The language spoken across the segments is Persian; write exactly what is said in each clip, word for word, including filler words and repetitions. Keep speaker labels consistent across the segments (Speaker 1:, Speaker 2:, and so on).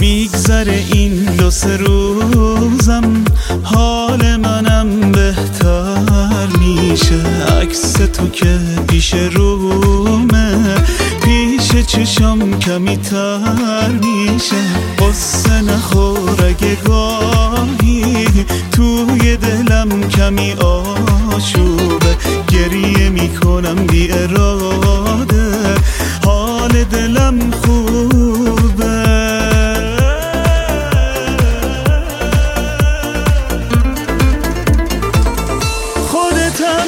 Speaker 1: میگذره این دو سه روزم حال منم بهتر میشه. عکس تو که پیش رومه پیش چشم کمی تر میشه. قصه نخور اگه گاهی توی دلم کمی آشوبه. گریه میکنم بی اراده حال دلم خوبه. خودتم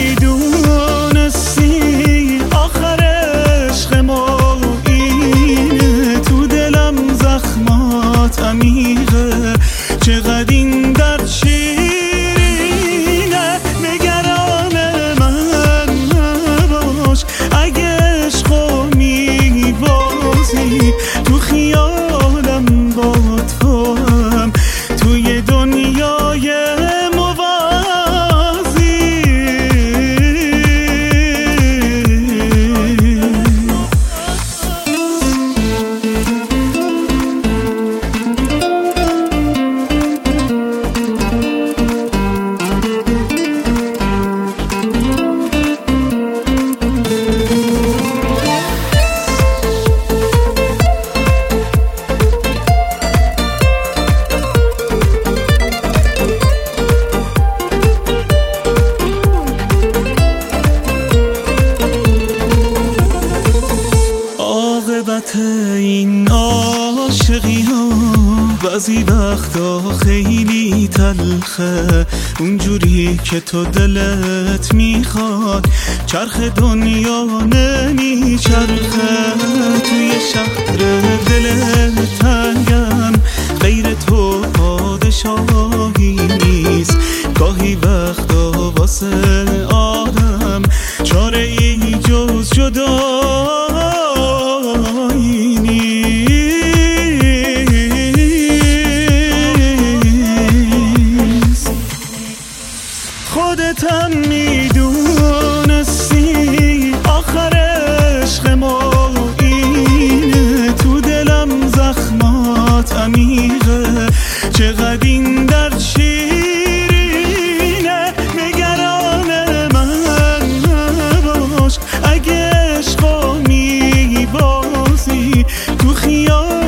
Speaker 1: میدونستی آخر عشق ما اینه. تو دلم زخمات عمیقه چقدر این درد شیرینه. نگران من نباش اگه عشقو میبازی. تو خیالم با تو هم توی دنیای این عاشقی ها بعضی وقتا خیلی تلخه. اونجوری که تو دلت میخواد چرخ دنیا نمیچرخه. توی شهر دل تنگم غیر تو پادشاهی نیست. گاهی وقتا واسه آدم چاره ای جز جدایی نیست. خودتم میدونستی آخر عشق ما اینه. تو دلم زخمات عمیقه چقدر این درد شیرینه. نگران من نباش اگه عشقو میبازی. تو خیال